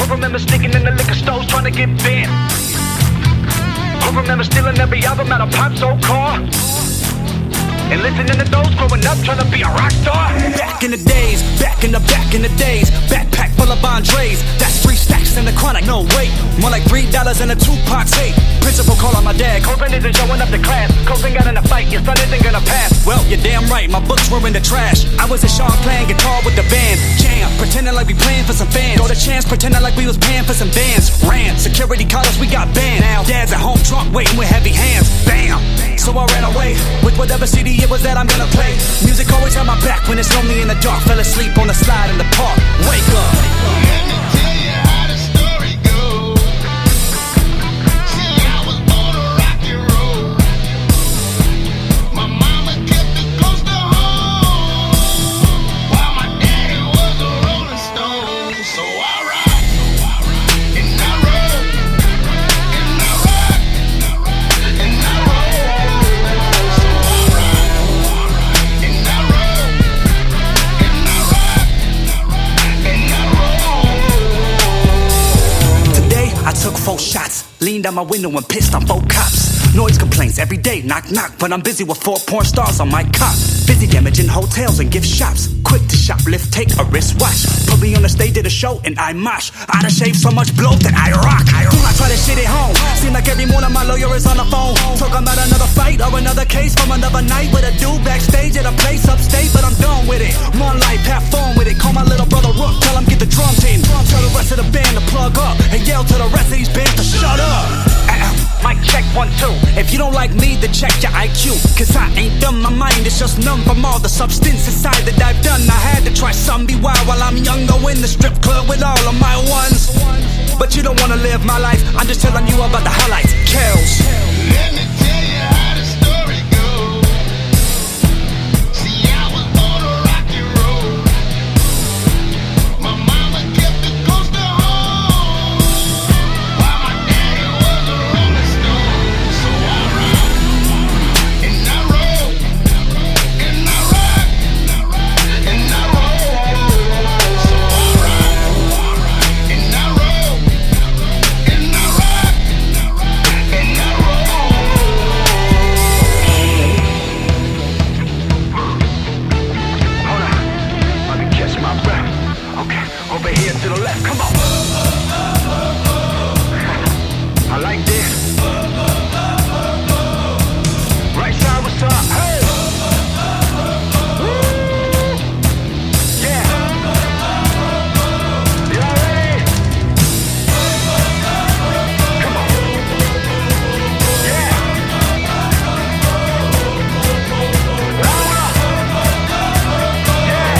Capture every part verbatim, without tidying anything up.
Who remember sneaking in the liquor stores trying to get bent? Who remember stealing every album out of Pop's old car? And listening to those growing up trying to be a rock star. Back in the days, back in the back in the days, backpack full of Andres. That's three stacks in the chronic, no wait. More like three dollars in a Tupac tape. Principal call on my dad. Copen isn't showing up to class. Copen got in a fight, your son isn't gonna pass. Well, you're damn right, my books were in the trash. I was in Sean playing guitar with the band. Jam, pretending like we playing for some fans. Got a chance, pretending like we was paying for some bands. Ran, security caught us, we got banned. Now dad's at home drunk, waiting with heavy hands. Bam! So I ran away with whatever C D it was that I'm gonna play. Music always had my back when it's lonely in the dark. Fell asleep on the slide in the park. Wake up. Let me tell you how the story goes. See, I was born to rock and roll. My mama kept it close to home, while my daddy was a rolling stone. So I rock, and I roll, and I rock, and I roll. So I rock, and I roll, and I rock, and I roll. Today I took four shots, leaned out my window and pissed on four cops. Noise complaints every day, knock knock, but I'm busy with four porn stars on my cop. Busy damaging hotels and gift shops. Quick to shoplift, take a wristwatch. Put me on the stage at a show and I mosh. I done shaved so much blow that I rock. I rock. I try this shit at home. Seem like every morning my lawyer is on the phone, talking about another fight or another case from another night with a dude backstage at a place upstate. But I'm done with it. One life, have fun with it. Call my little brother Rook, tell him get the drums in. Tell the rest of the band to plug up and yell to the rest of these bands to shut up. Mic check one, two. If you don't like me, then check your I Q. Cause I ain't dumb, my mind is just numb from all the substance inside that I've done. I had to try some, be wild while I'm young. Go in the strip club with all of my ones. But you don't wanna live my life, I'm just telling you about the highlights. Kills. Let me tell you how the story goes. See, I was born to rock and roll. My mama kept it close to home, while my daddy was a rolling stone. So I rock, and I roll, and I rock, and I roll. So I rock, and I roll, and I rock, and I roll. Hold on, let me catch my breath. Okay, over here to the left, come on. I like this. Right side, what's up? Hey! Woo! Yeah! Y'all ready? Come on. Yeah! Louder! Yeah!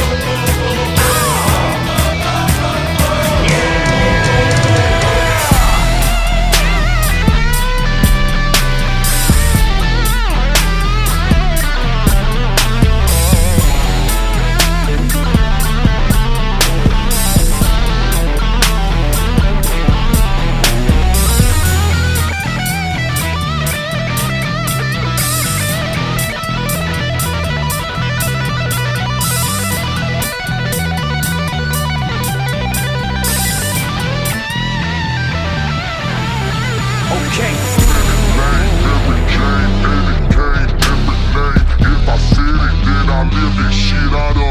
Okay. Every game, every game, every name. If I said it, then I live it. Shit, I don't